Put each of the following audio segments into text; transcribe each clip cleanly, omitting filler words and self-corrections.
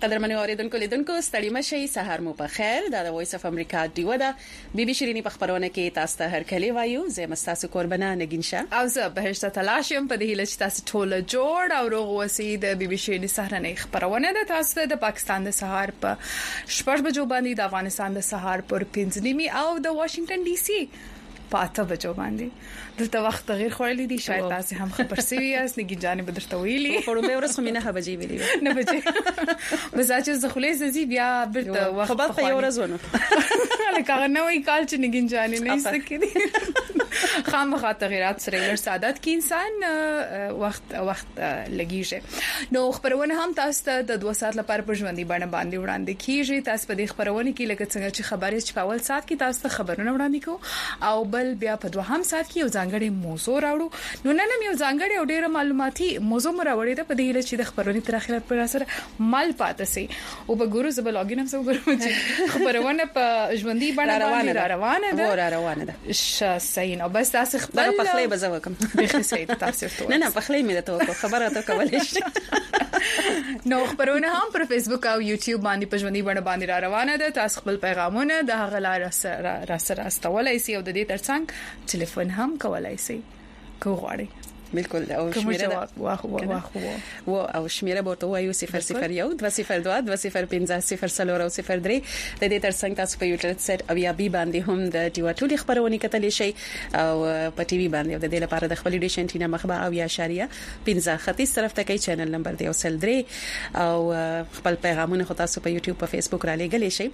قدرمنو اوریدونکو لیدونکو ستړي مشي سحر مو په خیر دا د وایس اف امریکا دیو ده بیبي شيرینی په خبرونه کې تاسو ته هر کلی وایو زه مستاسو قربانه نگینشه او زه بهشته تلاشم په دې هیله چې تاسو ټول جوړ او روغ وسی د بیبي شيرینی سحرنه خبرونه ده تاسو د پاکستان د سحر په شپږ بجو باندې د افغانستان د سحر پر 5 نیمه او د واشنگټن ډي سي پاته بجو باندې دلته وخت تغیر خورلی دي شاید تاسو هم خبر سوي یاست نگی جانب درته ویلي په لومړی ورځ خو نه بجې ویلي نه بجې مزاج زخلې زی بیا برته وخت خبر په یو ورځ ونه لکه نو وی کال چې نگی جانې نه سکي خامخا تغیرات سره ور سعادت کې انسان وخت لګیږي نو خبرونه هم تاسو ته د 2 ساعت لپاره په ژوندۍ باندې وړاندې کیږي تاسو په دې خبرونه کې لکه څنګه چې خبرې چې په اول ساعت کې تاسو ته خبرونه وړاندې کوو او بل بیا په دوهم ساعت کې یو ځانګړی موضوع راوړو نو نن یو ځانګړی او ډیره معلوماتي موضوع راوړی ده په دې اړه چې د خبرونې تر اخره پر سره مال پاتې سي او په ګورو زبل لاګین هم سو ګورو چې خبرونه په ژوندۍ باندې روانه ده صحیح نو بس تاسو خپل په خپلې بزوکم به سید تاسو ته نه په خپلې مې ته خبره ته کولای شي نو خبرونه هم پر فیسبوک او یوټیوب باندې په ژوندۍ باندې روانه ده تاسو خپل پیغامونه د هغه لار سره استولای سي او د دې ترڅنګ ټلیفون هم کولای سي کو غواړي بالکل او شمیره واه او شمیره ورته وایو 001 202 205 او 03 د دې ترڅنګ تاسو په یوټیوب سټ او یا بي باندې هم د ټیوا ټولي خبرونه کتلی شي او په ټي وي باندې د دې لپاره د خپل ډیشن ټینا مخبه او یا اشاریه 15 ختیځ طرف ته کې چینل نمبر دی او سل 3 او خپل پیغامونه خو تاسو په یوټیوب په فیسبوک را لګلی شي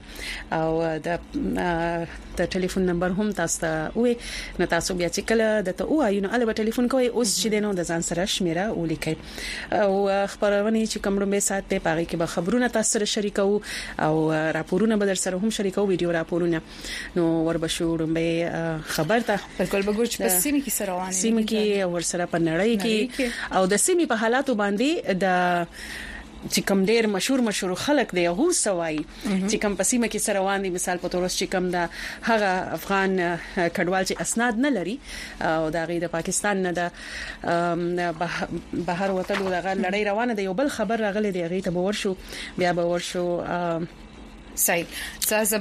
او د ټلیفون نمبر هم تاسو ته وې نو تاسو بیا چې کله د ته وایو نو البته ټلیفون کوي اوس دینو د ځان سره شمیره ولیکي او خبرونه چې کومه سات په پاره کې به خبرونه تاسو سره شریکو او راپورونه به در سره هم شریکو ویډیو راپورونه نو وربشو به خبر ته بالکل به ګورچ په سیمه کې سره روانه سیمه کې ور سره په نړۍ کې او د سیمه په حالاتو باندې د چې کوم ډیر مشهور خلک دی هغه سوای چې کوم پسیمه کې سره روان دي مثال په تورس چې کوم د هغه افغان کډوال چې اسناد نه لري او د غیر پاکستان نه د بهر وتلو د لړۍ روانه دی یو بل خبر راغلی دی هغه ته ورشو بیا به ورشو صحیح زازب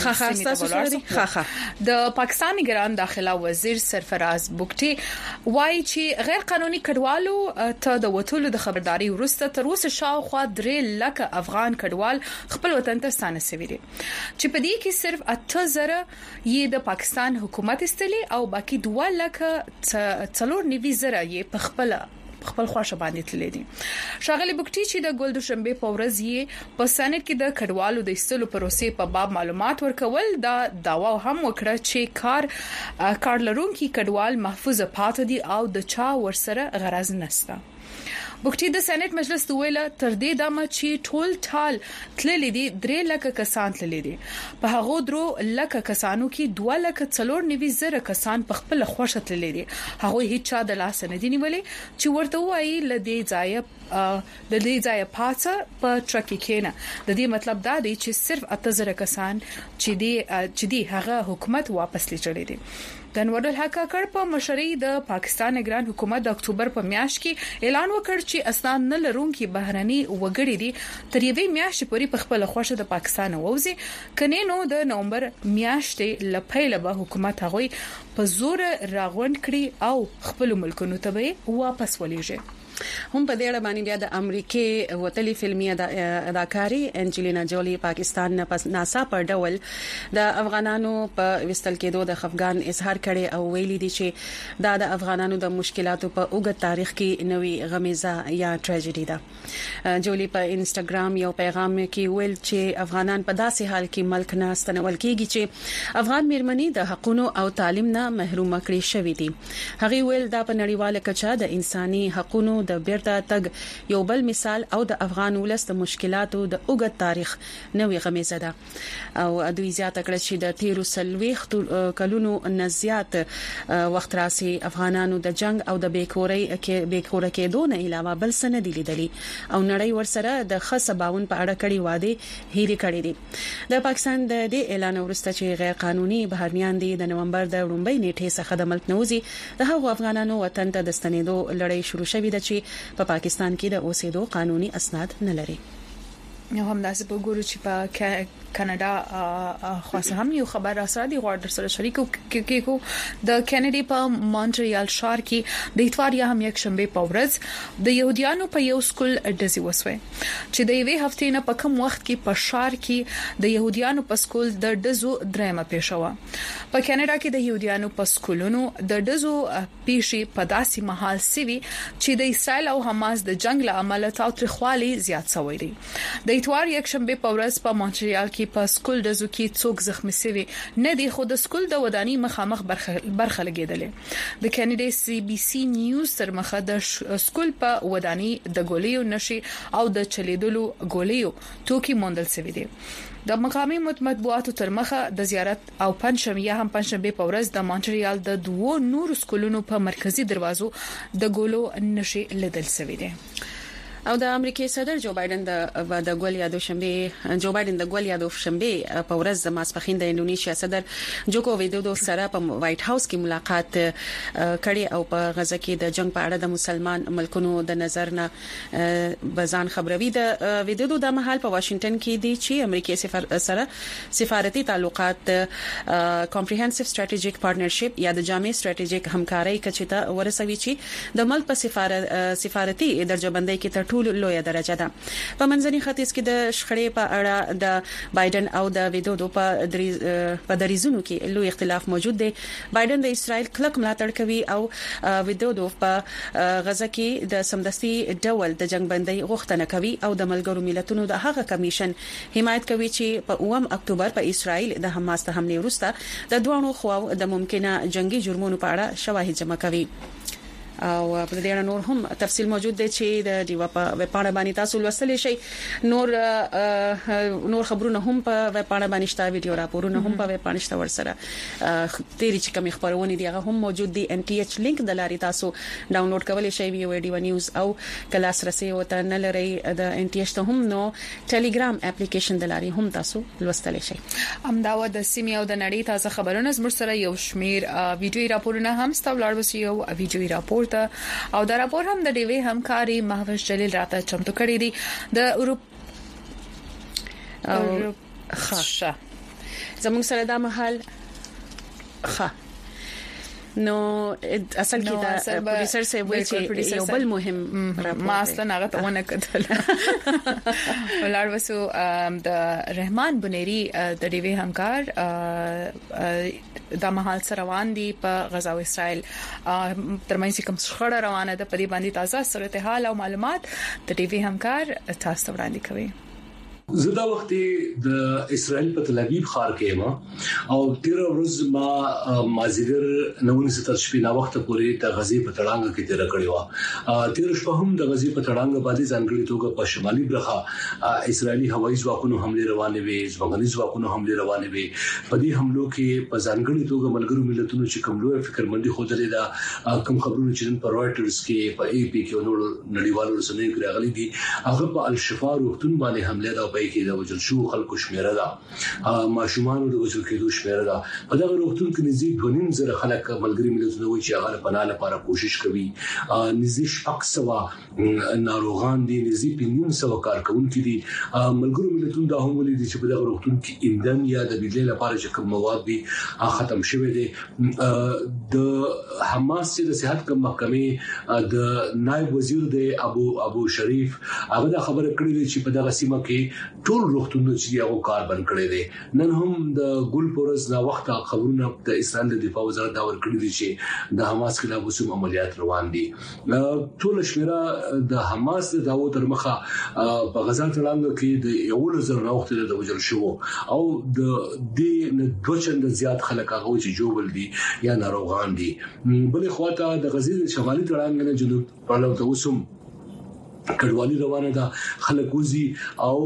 د پاکستان نگران داخله وزیر سرفراز بوکټي وایي چې غیر قانوني کډوالو ته د وټولو د خبرداري ورسته تر اوسه شاوخوا 3 لک افغان کډوال خپل وطن ته ستانه شوي دي چې په دې کې صرف 8000 یې د پاکستان حکومت استلي او باقي 2 لک څلور نیوي زره یې په خپل خواشه باندې تللی دي شاغلی بوکټي چې د ګل دوشنبه په ورځ یې په سنټ کې د کډوالو د استلو پروسې په باب معلومات ورکول دا داوا هم وکړه چې کار لرونکي کډوال محفوظ پاتې دي او د چا ورسره غرض نشته بوکټي د سېنات مجلس ویله تر دې دمه چې ټول ټال تللی دي 3 لک کسان تللی دي په هغه 3 لک کسانو کې 2 لک څلور نیوي زره کسان په خپل خوښه تللی دي هغه هیڅ چا د لاس نه دي نیولې چې ورته وایي د دې ځای پاتې په ټرک کې نه د دې مطلب دا دی چې صرف 8000 کسان چې دی هغه حکومت واپس لچړي دي د نوړل حق کړ په مشرۍ د پاکستان نگران حکومت د اکتوبر په میاشت کې اعلان وکړ چې اسناد نه لرونکي بهرني وګړي دي تر یوې میاشتې پورې په خپل خوښه د پاکستان ووزي کني نو د نومبر میاشتې لپاره به حکومت هغوی په زور راغونډ کړي او خپل ملکونو ته واپس ولېږي هم په دې اړه باندې بیا د امریکای وتلی فلمي اداکاری انجلینا جولی پاکستان نه پس ناسا پر ډول د افغانانو په وستل کېدو د خفګان اظهار کړي او ویلي دي چې د افغانانو د مشکلاتو په اوږد تاریخ کې نوې غمیزه یا ټریجډي ده جولی په انستګرام یو پیغام کې ویل چې افغانان په داسې حال کې ملک نه ستنول کېږي چې افغان میرمنې د حقوقو او تعلیم نه محروم کړي شوې دي هغه ویل دا په نړیواله کچه د انساني حقوقو د بیرته تګ یو بل مثال او د افغان ولست مشکلاتو د اوږد تاریخ نوې غمیزه ده او دوی زیاته کړه چې د 13 کلونو نزيات وخت راسي افغانانو د جنگ او د بیکورۍ کېدو نه علاوه بل څه نه دي لیدلي او نړۍ ورسره د خصباون په اړه کړي واده هېري کړي دي د پاکستان د دې اعلان ورسته چې غیر قانوني بهرنیان دي د نومبر د وړاندې نیټه څخه د ملک نوځي د هغو افغانانو وطن ته د ستنېدو لړۍ شروع شوې ده چې په پاکستان کې د اوسېدو قانوني اسناد نه لري نو هم داسې په ګورو چې په کاناډا خاصه هم یو خبر راځي دی غواړم سره شریکو کې د کینیډي په مونټریال ښار کې د اتوار یا هم یک شنبه په ورځ د يهوديانو په یو سکول ډزي وسوي چې د یوې هفتې نه په کم وخت کې په ښار کې د يهوديانو په سکول د ډزو درېمه پیښه و په کاناډا کې د يهوديانو په سکولونو د ډزو پیښې په داسې محل سوي چې د اسرائیل او حماس د جنگ له امله تاوتریخوالي زیات شوی دی د اتوار یک شنبه په ورځ په مونټریال کې په سکول ډزو کې څوک زخمی شوی نه دی خو د سکول د ودانۍ مخامخ برخه لګیدلې د کینیډي سی بي سي نیوز تر مخه د سکول په ودانۍ د ګولیو نشي او د چلیدلو ګولیو توکي موندل شوی دي د مقامي مطبوعاتو تر مخه د زیارت او پنځشنبه هم پنځشنبه په ورځ د مونټریال د دوو نور سکولونو په مرکزی دروازو د ګولو نشي لیدل شوی دي او د امریکای صدر جو بایدن د ګول یادو شنبه جو بایدن د ګول یادو شنبه په ورځ د ماسپخین د انډونیشیا صدر جوکو ویدودو سره په وایټ هاوس کې ملاقات کړي او په غزه کې د جنگ په اړه د مسلمان ملکونو د نظر نه بزان خبروي د ویدودو د محل په واشنگټن کې دي چې امریکای سره سفارتي تعلقات کمپریهنسیو سټریټیجیک پارټنرشپ یا د جامع سټریټیجیک همکارۍ کچته ورسوي چې د ملک په سفارتي درجهبندۍ کې ټول لویه درجه ده په منځني ختیځ کې د شخړې په اړه د بایدن او د ویدودو په دریزونو کې لوی اختلاف موجود دی بایدن د اسرائیل کلک ملاتړ کوي او ویدودو په غزه کې د سمدستي ډول د جنگ بندۍ غوښتنه کوي او د ملګرو ملتونو د هغه کمیشن حمایت کوي چې په 9 اکتوبر په اسرائیل د حماس ته حمله وروسته د دوه خواو د ممکنه جنگي جرمونو په اړه شواهد جمع کوي او په دې اړه نور هم تفصیل موجود دی چې د دیوا په وپاڼه باندې تاسو لوستلی شئ نور خبرونه هم په وپاڼه باندې شته ویډیو راپورونه هم په وپاڼه شته ورسره تیری چې کوم خبرونه دي هغه هم موجود دي NTH لینک د لاري تاسو ډاونلوډ کولی شئ ویډیو نیوز او کلاس رسي او ته نه لري د NTH ته هم نو ټلګرام اپلیکیشن د لاري هم تاسو لوستلی شئ امداوه د سیمې او د نړۍ تازه خبرونه زموږ سره یو شمیر ویډیو راپورونه هم ستاسو لپاره وسیو ویډیو راپور او دا راپور هم د ډیوی همکاري محوش جلیل راته چمتو کړی دی د خاصه زموږ سره د محل نو اصل کې دا پروډوسر سه وایي چې یو بل مهم ما اصلا هغه ته ونه کتل ولر وسو د رحمان بنيري د ډیوی همکار د محل سره روان دي په غزا او اسرائیل ترمنځ کوم شخړه روانه ده په دې باندې تازه صورتحال او معلومات د ډیوی همکار تاسو وړاندې کوي زدا وخت د اسرائیل په تل ابیب ښار کې ما او 13 ورځ ما مازیګر 19 شپې نا وخت پورې د غزي په تړانګ کې تیر کړی و 13 شپه هم د غزي په تړانګ باندې ځانګړي توګه په شمالي برخه اسرائیلي هوایي ځواکونو حمله روانه وي ځواني ځواکونو حمله روانه وي په دې حملو کې په ځانګړي توګه ملګرو ملتونو چې کوم لوی فکرمندي خوده دا کوم خبرونه چې په رويټرز کې په AP کې نور نړیوالو رسنیو کې راغلي دي هغه په الشفا روغتون باندې حمله دا کې د وجل شو خلکو شمیره ده ماشومان د وجل کېدو شمیره ده په دغه روغتون کې نزدیک 2.5 خلک ملګری ملتونه وایي چې هغه په ناله لپاره کوشش کوي نزدیک 600 ناروغان دي نزدیک 500 کارکونکي دي ملګری ملتونه دا هم ولې دي چې په دغه روغتون کې ایندن یا د بجلی لپاره چې کوم مواد دي ختم شوی دي د حماس چې د صحت کوم محکمې د نائب وزیر دی ابو شریف هغه دا خبره کړې چې په دغه سیمه کې ټول روغتونونه چې هغه کار بند کړی دي نن هم د ګل پورز نا وخت خبرونه د اسرائیل د دفاع وزارت دا ور کړی دي چې د حماس خلاف وسوم عملیات روان دي ټول شمیره د حماس د داو تر مخه په غزا تړانګ کې د یو لزر وخت د وجل شو او د دې دوچند زیات خلک هغه چې جوړل دي یا ناروغان دي بلې خواته د غزې شمالي تړانګ نه جنوب په لور ته وسوم کډوالي روانه ده خلک وزي او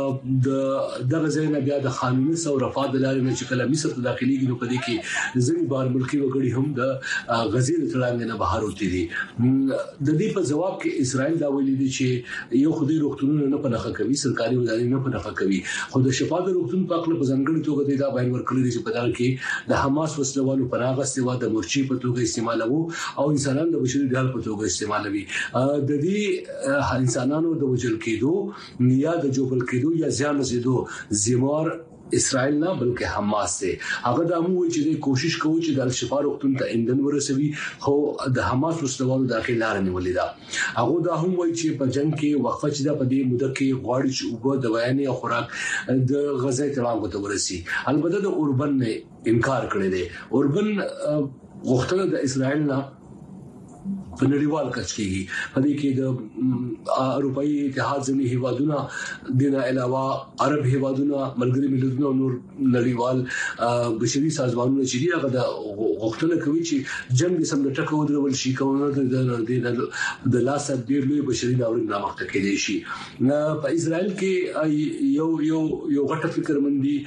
د غزې بیا د قانوني او رفاه د لارې نه چې کله مصر ته داخليږي نو په دې کې ځینې بار ملکی وګړي هم د غزې تړانګ نه بهر وتی دي د دې په جواب کې اسرائیل دا ویلي دي چې یو خدای روغتونونه نه پنهخه کوي سرکاري وزارت نه پنهخه کوي خو د شفا د روغتون په اړه په ځانګړي توګه دا بیان ورکړی دی چې په دغه کې د حماس وسلوالو پناه غستې و د مورچی په توګه استعمالوي او انسانان د بشري ډال په توګه استعمالوي د دې انسانانو د وجل کېدو یا د جوبل کېدو یا زیان رسیدو زموار اسرائیل نه بلکې حماس ته هغه د امو چې د کوشش کوي چې د الشفا وختون ته اندن ورسوي خو د حماس وسلوالو داخله لار نیولې ده هغه دا هم وایي چې په جنگ کې وقفه چې د پدې مده کې غواړي چې وګړو د بیان او خوراک د غزا تړاو ته ورسي البته د اوربن نه انکار کړی دی اوربن غوښتنه د اسرائیل نه په نړیوال کچ کې په دې کې د اروپאי اتحاد ځینې هیوادونه د علاوه عرب هیوادونه ملګری ملتونو نور نړیوال بشري سازمانونو چې هغه د غوښتنه کوي چې جنگ سم د ټکو درول شي کومه د لاس ډیر لوی بشري ناورین رامخته کېدي شي په اسرائیل کې یو غټه فکرمندي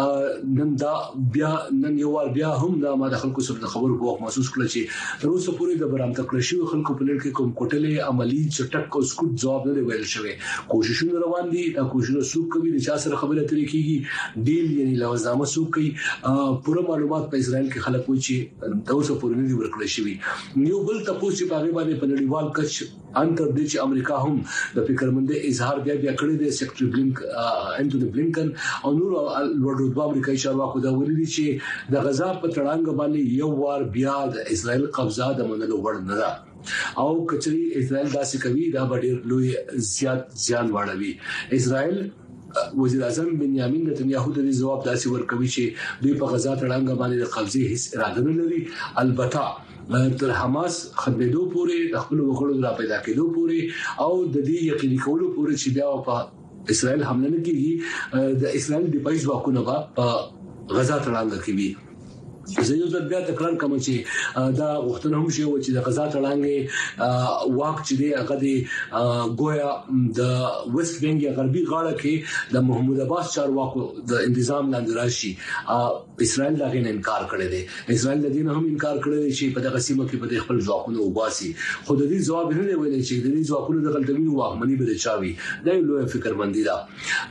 نن یو ور بیا هم د ما د خلکو سره خبرو په وخت محسوس کړل چې تر اوسه پورې د برامت کړی شو خلکو په لړ کې کوم کوټلې عملی چټک او سکوت جواب نه ویل شوی کوششونه روان دي دا کوششونه سوق کوي د چا سره خبره ترې کیږي ډیل یعنی لوازمه سوق کوي پوره معلومات په اسرائیل کې خلک وایي چې تاسو پورې نه ورکړل شوی یو بل تاسو چې په باندې په نړیوال کچ انتر د چې امریکا هم د فکرمندۍ اظهار بیا کړی دی سیکریټری انټونی بلینکن او نور لوړ امریکایي چارواکو دا ویلي چې د غزا په تړانګ باندې یو وار بیا د اسرائیل قبضه د منلو وړ نه ده او کچري اسرائیل داسې کوي دا ډېر لوی زیان واړوي اسرائیل وزیر اعظم بنیامین نتنیاهو د جواب داسې ورکوي چې دوی په غزا تړانګ باندې د قبضه هیڅ اراده نه لري البته تر حماس خدمتو پورې خپل وګړو را پیدا کېدو پورې او د دې یقیني کولو پورې چې بیا په اسرائیل حمله نه کیږي د اسرائیل د پایز واکونه په غزا تړانګ کې وي زه یو ځل بیا تکرار کوم چې دا غوښتنه هم شي چې د غزا تړانګ واک چې دی هغه د ګویا د ویسټ بنګ غربي غاړه کې د محمود عباس چارواکو د تنظیم لاندې راشي اسرائیل دا غن انکار کړی دی اسرائیل د دین هم انکار کړی دی چې په دغه سیمه کې په خپل ځواکونو وباسي خو د دې ځواب نه ویل چې د دې ځواکونو د غلطوي واکمنۍ به چاوي دا یو لوی فکرمندي ده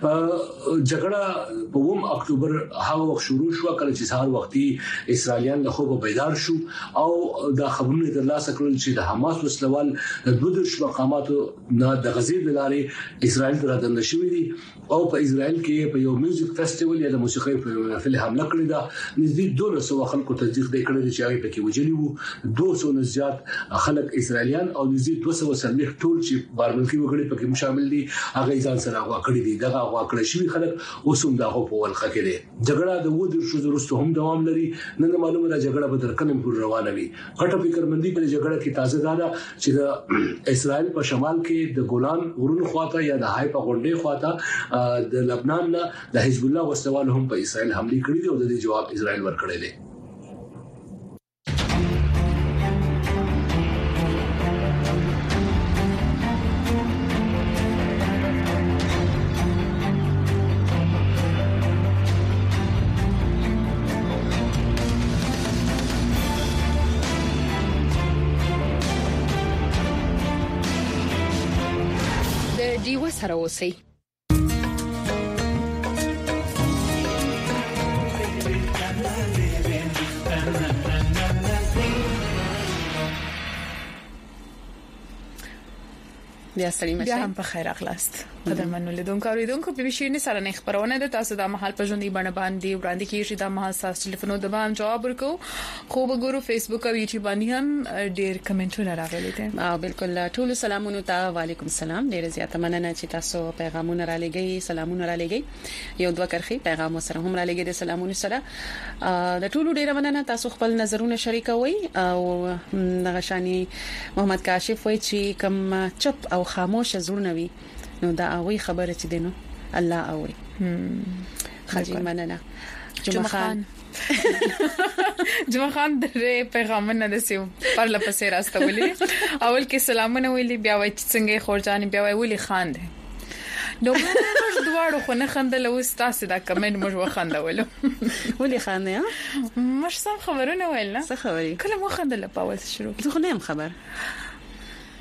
جګړه په 1 اکتوبر هغه وخت شروع شو کله چې سهار وختي اسرائیلیان له خوبه بیدار شو او دا خبرونه ترلاسه کړل چې د حماس وسلوال د دوه مقاماتو نه د غزې د لارې اسرائیل ته راځل شوې دي او په اسرائیل کې په یو میوزیک فیسټیوال یا د موسیقۍ په محفل حمله کړې ده نږدې 200 خلکو تصدیق کړی چې هغه پکې وجلی وو 200 نه زیات خلک اسرائیلیان او نږدې 200 سلمیخ ټول چې بارملکي وګړي پکې شامل دي هغه ځان سره غوا کړی دي دغه غوا کړی شوی خلک اوسم دغه په ولخه کې دي جګړه د ودر شو درسته هم دوام لري نن معلومه ده جګړه به تر کله پورې روانه وي غټه فکرمندي په جګړه کې تازه ده چې د اسرائیل په شمال کې د ګولان غرونو خواته یا د های په غونډې خواته د لبنان نه د حزب الله وسوال هم په اسرائیل حمله کړې دي او د دې جواب اسرائیل ورکړی دی سره اوسئ بیا ستړي مشه بیا هم په خیر اخلاست قدرمنو لیدونکو اوریدونکو په بشیر نه سره نه خبرونه ده تاسو د محل په ژوندۍ باندې وړاندې کیږي د محل ساس ټلیفون د باندې جواب ورکو خو وګورو فیسبوک او یوټیوب باندې هم ډیر کمنټونه راغلي دي بالکل ټول سلامونه ته وعلیکم السلام ډیر زیاته مننه چې تاسو پیغامونه را لګي سلامونه را لګي یو دوه کرخي پیغام سره هم را لګي د سلامونه سره د ټولو ډیر مننه تاسو خپل نظرونه شریکوي او نغشانی محمد کاشف وایي چې کم چپ او خاموش زړونه وي نو دا اوی خبره چې دینو الله اوی خاجي مننه جمعه خان درې پیغامونه دسیو پر لپسې راستولې اول کې سلامونه ویلي بیا وای چې څنګه خورجان بیا وای ولي خان دي نو موږ دواړو خو نه خندل او تاسو دا کمنټ موږ وخندولو ولي خان نه مش سم خبرونه ویل نه څه خبري کله مو خندل په اول شروع زه خو نه خبر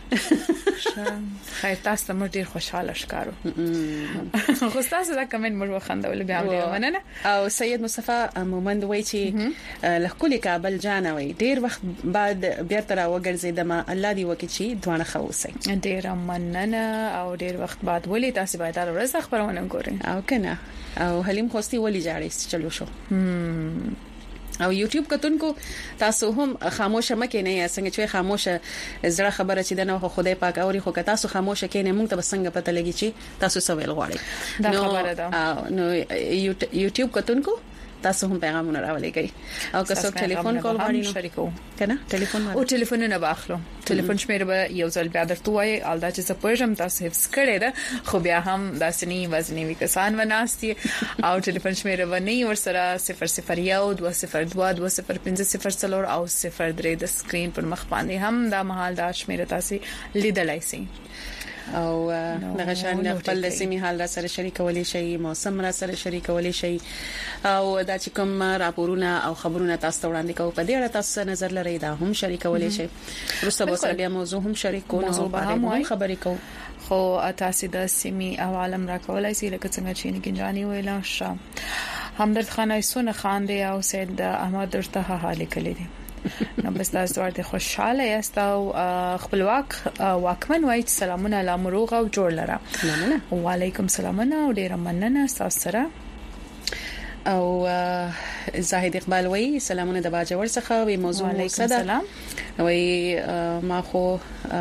خیر تاسو مو ډیر خوشاله ښکارو خو تاسو دا کمنټ مو وخندول بیا هم مننه. او سید مصطفی مومند وای چې لکه کابل جانوي ډیر وخت بعد بیا تر وګرځیدم الله دی وکړي چې دوانه خوسي. ډیر مننه او ډیر وخت بعد ولې تاسو باید ورځ خبرونه ګورئ او کنه او حلیم خوستي ولې جاړې چلو شو او یوټیوب کتونکو تاسو هم خاموشه مکه نه څنګه چې خاموشه زړه خبره چې دنه خدای پاک اوري خو که تاسو خاموشه کینې موږ ته څنګه پته لګی چې تاسو سوال غواړئ. دا خبره ده نو یوټیوب کتونکو تاسو هم پیغامونه راولېږئ او که څوک ټلیفون کول غواړي نو شریکو کنه ټلیفون او ټلیفونونه باخلو ټلیفون شمیر به یو ځل بیا درته وایي الدا چې سپورم تاسو حفظ کړئ دا خو بیا هم داسنی وزنی وکسان وناستي او ټلیفون شمیر به نه ورسره 001 202 205 او 03 د سکرین پر مخ باندې هم دا مهال دا شمیر تاسو لیدلای شئ او دغه شان خپل سیمه حال را سره شریکولی شي موسم را سره شریکولی شي او دا چې کوم راپورونه او خبرونه تاسو وړاندې کوو په دې اړه تاسو نظر لرئ دا هم شریکولی شي وروسته به سره بیا موضوع هم شریکو نو باندې خبرې کوو خو تاسو د سیمه عوالم را کولای شئ لکه څنګه چې نګنجانی ویلا شه همدرد خان ایسون خان دی او سید احمد درته حاله کړی دی نو بس تاسو ورته خوشاله یاست او خپلواک واکمن وایي سلامونه لامروغه او جوړ لره. وعلیکم سلامونه او ډیر مننه تاسو سره. او زاهد اقبال وایي سلامونه د باجوړ څخه وی موضوع مقصد وایي ما خو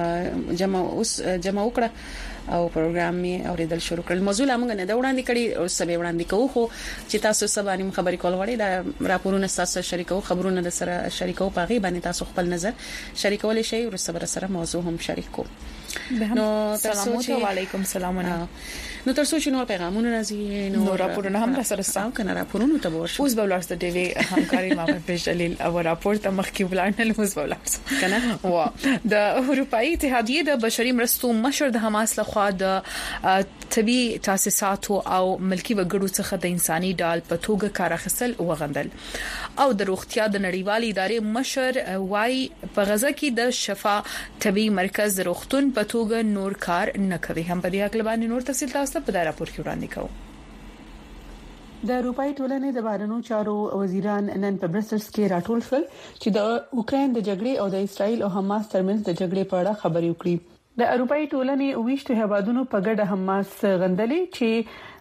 جمع وکړه او پروګرام می اوریدل شروع کړل. موضوع لامغه نه دا وړاندې کړي او سبه وړاندې کوو خو چې تاسو سبانه خبرې کول غواړئ دا راپورونه تاسو شریکو خبرونه د سره شریکو پاغي باندې تاسو خپل نظر شریکول شي او سبا سره موضوع هم شریکو. نو تاسو چې وعلیکم سلامونه نو تاسو چې نور پیغامونه راځي نو راپورونه هم سره ساو کنه راپورونه ته ورشو اوس به ولرسته دی همکاري ما په جلیل او راپور ته مخکې ولانل اوس به ولرسته کنه وا د اروپאי اتحادیه د بشري مرستو مشر د حماس لخوا د طبي تاسیسات او ملکی وګړو څخه د انساني ډال په توګه کار اخیستل وغندل او د روغتیا د نړیوالې ادارې مشر وايي په غزه کې د شفا طبي مرکز روغتون په توګه نور کار نه کوي. هم په دې اړه باندې نور تفصیل تاسو په دا راپور کې وړاندې کوو. د اروپאי ټولنې د بهرنیو چارو وزیران نن په برسلز کې راټول شول چې د اوکرين د جګړې او د اسرایل او حماس ترمنځ د جګړې په اړه خبرې وکړي. د اروپאי ټولنې 20 هیوادونو په ګډه حماس غندلې چې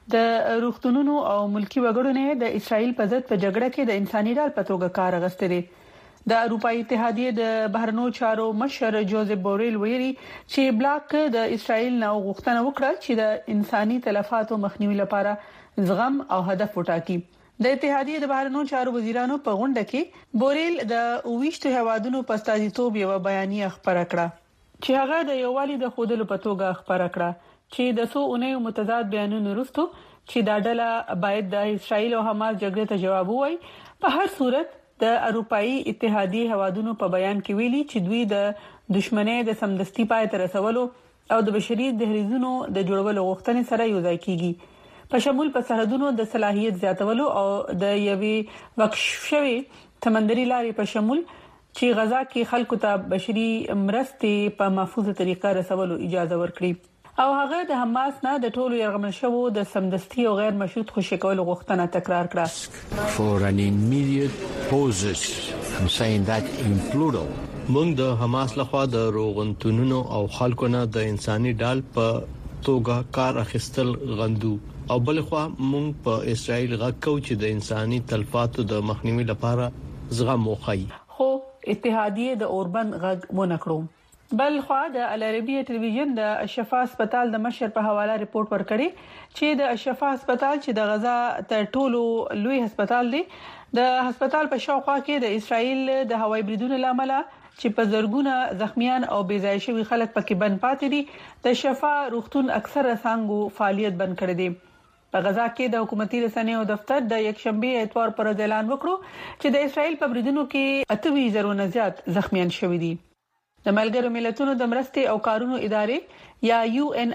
د روغتونونو او ملکی وګړو نه د اسرایل په ضد په جګړه کې د انساني ډال په توګه کار اغستري. د اروپאי اتحادیه د بهرنیو چارو مشر جوزف بوریل ویلي چې بلاک د اسرایل نو غوښتنه وکړه چې د انساني تلفاتو مخنیوي لپاره زغم او هدف وټاکي. د اتحادیه د بهرنیو چارو وزیرانو په غونډه کې بوریل د 20 هیوادونو په استازیتوب یو بیانیه خبره کړه چې هغه د یووالي د خودلو په توګه خبره کړه چې د څو اونیو متضاد بیانونو وروسته چې دا ډله باید د اسرایل او حماس جګړې ته جواب ووایي. په هر صورت د اروپאי اتحادیه هوادونو په بیان کې ویلي چې دوی د دشمنۍ د سمدستي پای ته رسولو او د بشري دهلیزونو د جوړولو غوښتنې سره یو ځای کیږي په شمول په سرحدونو د صلاحیت زیاتولو او د یوې وقف شوی سمندري لارې په شمول چې غزا کې خلکو ته بشري مرستې په محفوظه طریقه رسولو اجازه ورکړي او هغه د حماس نه د ټولو یرغمل شوو د سمدستي او غیر مشروط خوشی کولو غوښتنه تکرار کړه. For an immediate pauses I'm saying that in plural موږ د حماس لخوا د روغتونونو او خلکو نه د انساني ډال په توګه کار اخیستل غندو او بلخوا موږ په اسرائیل غاکو چې د انساني تلفاتو د مخنیوي لپاره زغم وخی. خو اتحادیه د اوربن غږ مونکړو. بل خو د العربیه ټلویزیون د الشفا هسپتال د مشر په حواله ریپورت ورکړي چې د الشفا هسپتال چې د غزا تر ټولو لوی هسپتال دی د هسپتال په شاوخوا کې د اسرائیل د هوایي بریدونو لامل چې په زرګونه زخمیان او بېځای شوي خلک پکې بند پاتې دي د شفا روغتون اکثره څنګه فعالیت بند کړی دی. په غزا کې د حکومتي رسنیو دفتر د یک شنبه اتوار پر اعلان وکړو چې د اسرائیل په بریدونو کې 28,000 نه زیات زخمیان شوي دي. د ملګرو ملتونو د مرستې او کارونو ادارې یا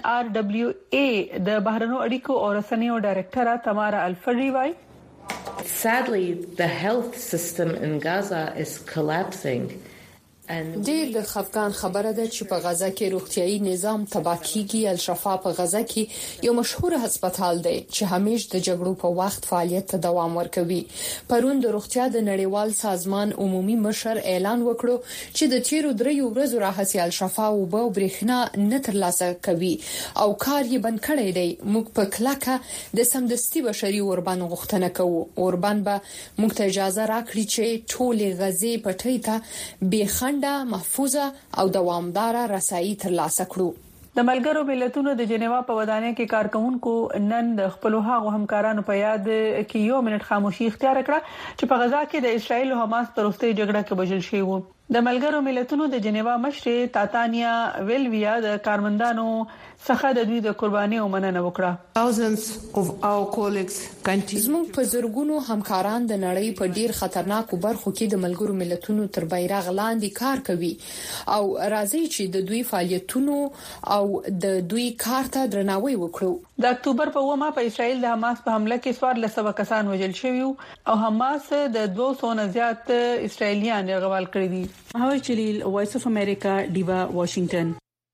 UNRWA د بهرنیو اړیکو او رسنیو ډایرکټره تمارا الفری وايي Sadly the health system in Gaza is collapsing ډېر د خفقان خبره ده چې په غزا کې روغتيایي نظام تباه کیږي. الشفا په غزا کې یو مشهور هسپتال دی چې همیش د جګړو په وخت فعالیت ته دوام ورکوي. پرون د روغتیا د نړیوال سازمان عمومي مشر اعلان وکړو چې د تیرو 3 ورځو راهیسې الشفا او برېښنا نه ترلاسه کوي او کار یې بند کړی دی. موږ په کلکه د سمدستي بشري اوربان غوښتنه کوو. اوربان به موږ ته اجازه راکړي چې ټول غزي پټي ته به محفوظه او دوامدار رسایي ترلاسه کړو. د ملګرو ملتونو د جنیوا په ودانۍ کې کارکونکو نن د خپل هغو همکارانو په یاد کې یو منټ خاموشي اختیار کړه چې په غزا کې د اسرایل او حماس تر وروستۍ جګړه کې وژل شوی وو. د ملګرو ملتونو د جنیوا مشر تاتانیا ویلویا د کارمندانو څخه د دوی د قرباني او مننه وکړه. زموږ په زرګونو همکاران د نړۍ په ډیر خطرناکو برخو کې د ملګرو ملتونو تر بیرغ لاندې کار کوي او راځي چې د دوی فعالیتونو او د دوی کار ته درناوی وکړو. د اکتوبر په 1 په اسرایل د حماس په حمله کې 1400 کسان وژل شوي او حماس د 200 نه زیات اسرایلیان یرغمال کړی دي. هاوی چلیل وایس اف امریکا دیوا واشنگټن.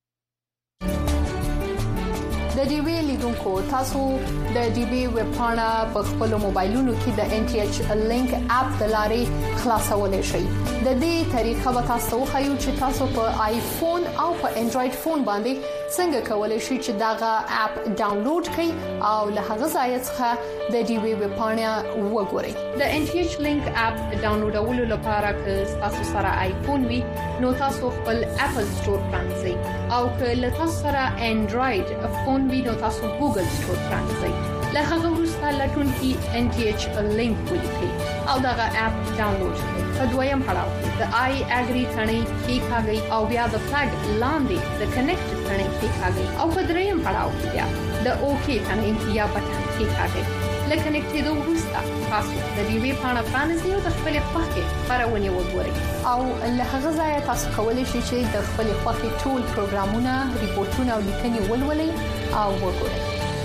د ډي وی لیدونکو تاسو د ډي وی ویب پاڼه په خپل موبایلونو کې د ان ټي ایچ لینک اپ د لارې خلاصولای شئ. د دې طریقه به تاسو خو چې تاسو په آیفون او په انډراید فون باندې څنګه کولای شئ چې داغه اپ ډاونلوډ کړئ او له هغه ځای څخه د ډي وی ویب پاڼه وګورئ. د ان ټي ایچ لینک اپ ډاونلوډولو لپاره که تاسو سره آیفون وي نو تاسو خپل اپل سٹور پرانځئ او که له تاسو سره انډراید فون وي نو تاسو ګوګل سٹور پرانځئ. له هغه وروسته لټون کې ان ټي ایچ لینک ولیکئ او دغه اپ ډاونلوډ کړئ. په دویم پړاو کې د آی اګری ثنې کلیکاږئ او بیا د فلګ لاندې د کنیکټ ثنې کلیکاږئ او په دریم پړاو کې بیا د اوکی ثنې یا بټن کلیکاږئ. لکه کنیکټېدو وروسته تاسو د دې وی پاڼه پرانیزئ او د خپل خوښې خبرونه وګورئ او له هغه ځای تاسو کولی شئ چې د خپل خوښې ټول پروګرامونه، ریپورتونه او لیکنې ولولئ او وګورئ.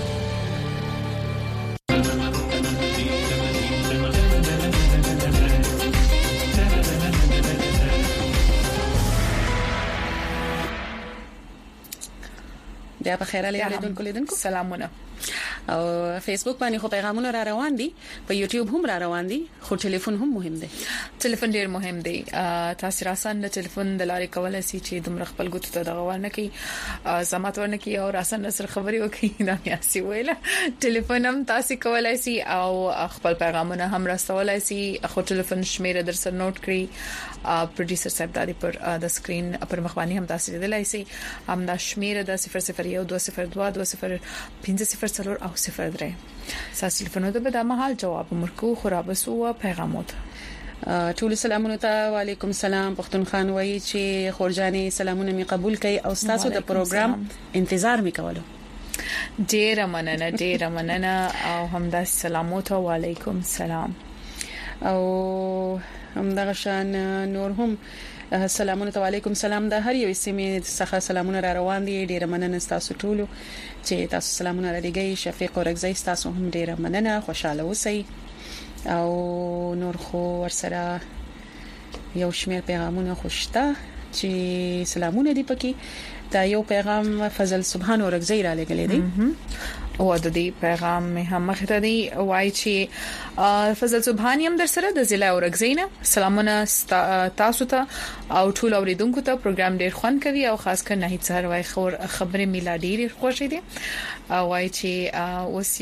بیا په خیر علي لیدونکو سلامونه. او فیسبوک باندې خو پیغامونه را روان دي، په یوټیوب هم را روان دي، خو ټلیفون هم مهم دی. ټلیفون ډیر مهم دی. تاسو راسن د ټلیفون د لارې کولای شئ چې د خپل ګوتو ته دغه ورنه کی زمات ورنه کی او راسن سره خبري وکړي دا میاسي ویله. ټلیفون هم تاسو کولای شئ او خپل پیغامونه هم راستولای شئ. خو ټلیفون شمیره در سره نوٹ کړئ. پروډوسر صاحب د پر د سکرین پر مخبانی هم تاسو لیدلای شئ. هم د شمیره د 001 202 205 او 03 ساس ټلیفون ته به د محل جواب مرکو خرابسو پیغامات. ټول سلامونه ته وعلیکم السلام. پښتونخان وایي چې خورجاني سلامونه می قبول کړي او تاسو د پروګرام انتظار می کولو. ډیر مننه او همدا سلامات او وعلیکم السلام. او همدغه شان نور هم سلامونه ته وعلیکم السلام. د هر یو سیمې څخه سلامونه را روان دي. ډیر مننه تاسو ټول چې تاسو سلامونه را لګي. شفیق اورګزی تاسو هم ډیر مننه، خوشاله اوسئ. او نور خو ورسره یو شمیر پیغامونه خوشته چې سلامونه دي پکې. دا یو پیغام فضل سبحان اورګزی را لګلې دي او د دې پیغام مې هم مخته دی. وایي چې فضل سبحانی هم در سره د ضلع اورګزی نه سلامونه تاسو ته او ټول اوریدونکو ته. پروګرام ډیر خوند کوي او خاص کر نه هیڅ هر وای خبرې میلادي ډیر خوښې دي. وایي چې اوس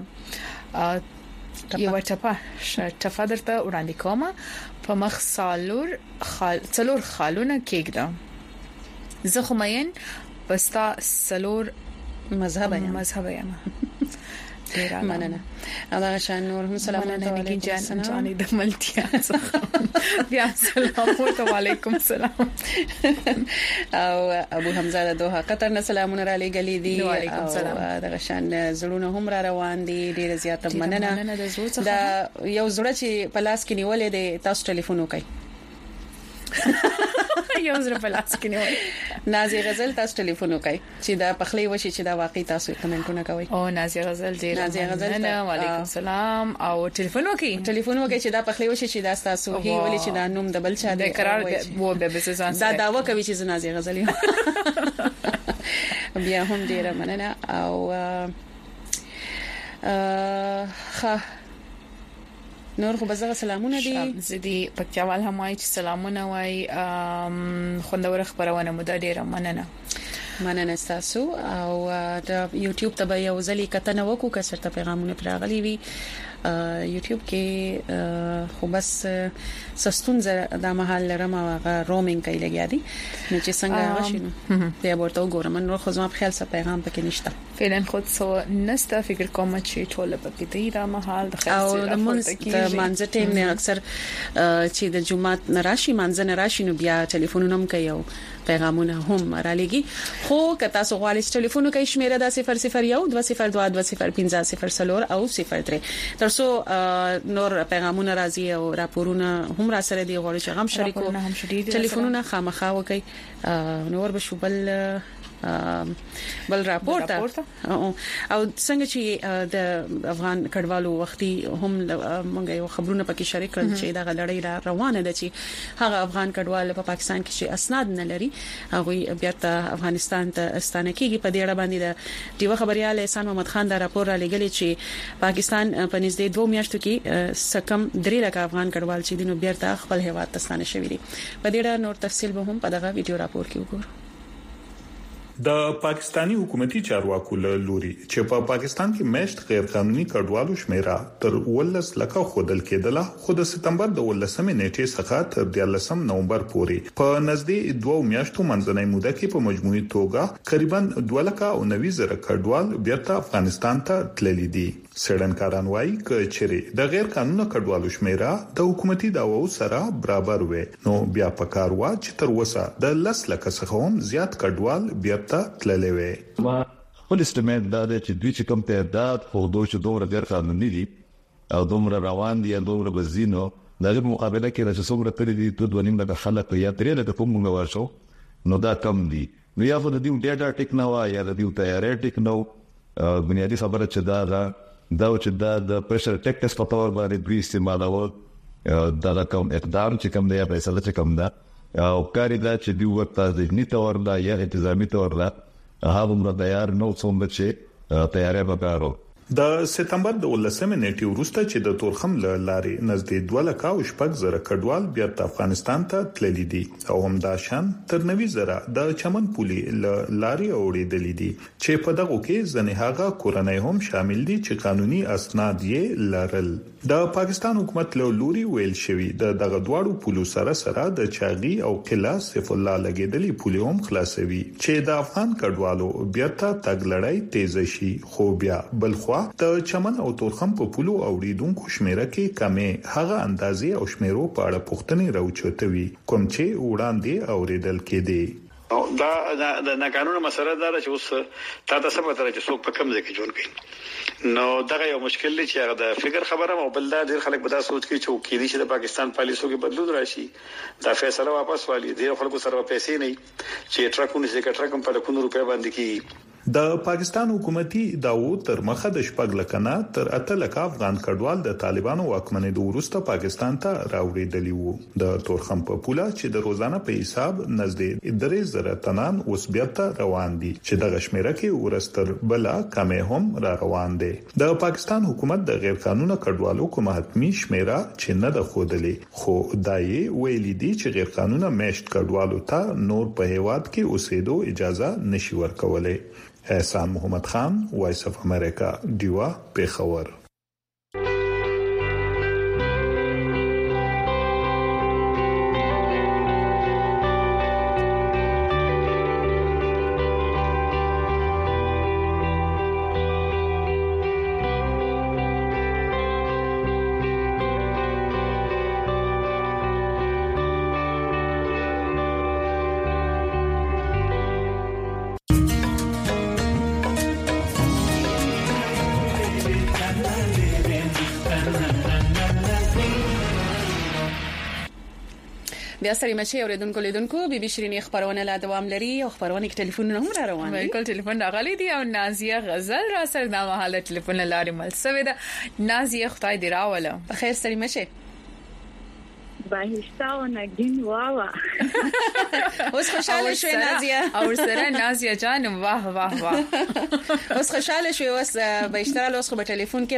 یو ټپه درته وړاندې کوم. په مخ څلور خالونه کېږده زه خو مین پستا سلور مذهب یم. ډیر مننه. دا شان نور هم سلامونه علیکم جان د ملتیا بیا سلام علیکم السلام. او ابو حمزه د دوه قطر نه سلامونه را لګلې دي. وعلیکم السلام. دا شان زړونه هم را روان دي. ډیر زیاته مننه. دا یو زړه چې پلاس کې نیولې دي تاسو ټلیفون وکړئ. یو زړه پلاس کې نیولې نازي غزل تاسو ټلیفون وکړئ چې دا پخلی وشي چې دا واقعي تاسو کمنټونه کوي. او نازي غزل دې نازي غزل وعلیکم السلام او ټلیفون وکړئ چې دا پخلی وشي چې دا تاسو هی ولې چې دا نوم د بل چا دی قرار وو به بزان دا داوا کوي چې نازي غزل بیا هم ډیره مننه او نور خو بزغه سلامونه دي زدي پکچاوال هم وای چې سلامونه وای خوندور خبرونه مو ډیره مننه تاسو او د یوټیوب ته به یو ځلې کتنه وکړو که چېرته پیغامونه پراغلي وي یوټیوب کې خو بس سستون د محل لرم او رومینګ کوي لګیا دي نو چې څنګه راشي بیا ورته وګورم نو خو زما په خیال څه پیغام پکې نشته فعلا خود سو نسته فکر کوم چې ټول پکې دی د محل د خیر او د منځ ټیم نه اکثر چې د جمعات نراشي منځ نراشي نو بیا ټلیفونونه کوي او پیغامونه هم را لګي خو که تاسو غواړئ ټلیفون کوي شمیره د 0012022050 او 03 ترڅو نور پیغامونه راځي او راپورونه هم را سره دی غواړي چې غم شریکو ټلیفونونه خامخا وکي نور بشو بل راپورټ او څنګه چې د افغان کډوالو وختي هم مونږ یو خبرونه پکې شریک کړل چې دا لړۍ روانه ده چې هغه افغان کډوال په پاکستان کې چې اسناد نه لري هغه بیا ته افغانستان ته استانه کیږي په دې اړه باندې د دیو خبريال احسان محمد خان دا راپور را لګلی چې پاکستان په نږدې 2 میاشتو کې سکم 3 لک افغان کډوال چې دینو بیا ته خپل هیواد ته استانه شوي دي په دې اړه نور تفصیل به هم په دغه ویډیو راپور کې وګورئ. د پاکستانی حکومتي چارواکو له لوري چې په پاکستان کې میشت غیر قانوني کډوالو شمیره تر 18 لک خودل کېدله خو د سپتمبر د 18 نیټې څخه تر 13 نومبر پورې په نږدې 2 میاشتو منځنۍ موده کې په مجموعي توګه تقریبا 2,90,000 کډوال بیرته افغانستان ته تللي دي. سړنکاران وایي چې د غیر قانوني کډوالو شمیره د حکومتي داوو سره برابر وي نو بیا پکار وا چې تر اوسه د 10 لک څخه هم زیات کډوال بیرته تللي وي. خپل استعمال دا چې دوی چې کوم تعداد خو دوه غیر قانوني دي او دومره روان دي او دومره بزینو د مقابله کې چې څومره تللي دي 2.5 لک خلک یا 3 لک کوم ورشو نو دا کم دي نو یا په دې ډیټا ټیک نو یا د دې تیارې ټیک نو بنیادی خبره چې دا چې د پرشر ټیکټس په تور باندې دوی استعمالول دا کوم اقدام چې کوم دی یا فیصله چې کوم دا او کاری دا چې دی ورته ذهني تور دا یا انتظامی تور دا هغه موږ تیار نو څومره چې تیارې وکړو. د سپتمبر د 18 نیټې وروسته چې د تورخم لارې نږدې 2,06,000 کډوال بیرته افغانستان ته تللي دي او هم دا شان تر 90,000 د چمن پولي لارې اوړېدلې دي چې په دغه کې ځنې هغه کورنۍ هم شامل دي چې قانوني اسناد یې لرل. د پاکستان حکومت له لوري ویل شوی د دغه دواړو پولو سره د چاغي او قلا سیف الله لګیدلې پولي هم خلاصوي چې د افغان کډوالو بیرته تګلړۍ تیز شي خو بیا بلخوا د چمن او تورخم په پولو اوریدونکو شمیره کې کمې هغه اندازې او شمیرو په اړه پوښتنې راوچوتوي کوم چې وړاندې اوریدل کېدي. دا د ناقانونه مسله ده چې اوس تاسو په تر چې څوک په کم ځای کې جوړ کړي نو دغه یو مشکل دی چې هغه د فکر خبره او بل دا ډیر خلک به دا سوچ کوي چې وکیلی چې د پاکستان پالیسو کې بدلون راشي دا فیصله واپس والی ډیر خلکو سره پیسې نه چې ټرکونه چې ټرکم په لکونو روپیا باندې کی. د پاکستان حکومتي داوو تر مخه د شپږ لکنه تر 8 لک افغان کډوال د طالبانو واکمنۍ د وروسته پاکستان ته راوړېدلی وو. د تورخم په پوله چې د روزانه په حساب نږدې 3,000 تنان اوس بیرته روان دي چې د غشمیره کې ورستر بلا کمې هم را روان دي. د پاکستان حکومت د غیر قانوني کډوالو کومه حتمی شمیره چې نه د خودلې خو دای ویلي دي چې غیر قانوني میشت کډوالو ته نور په هیواد کې اوسېدو اجازه نشي ورکولای. احسان محمد خان وایس اف امریکا دیوا پیښور. بیا سړي مچي اوریدونکو لیدونکو بي بي شيرين خبرونه لا دوام لري او خبرونه کې ټلیفون هم روان دي بالکل ټلیفون راغلي دی او نازیه غزل را سره د مهاله ټلیفون لاري ملسوي ده نازیه خدای دی راوله بخیر سړي مچي باهشته او نګین واوا اوس خوشاله شوې نازیه او سره نازیه جان واه واه واه اوس خوشاله شوې اوس به اشتراله اوس په ټلیفون کې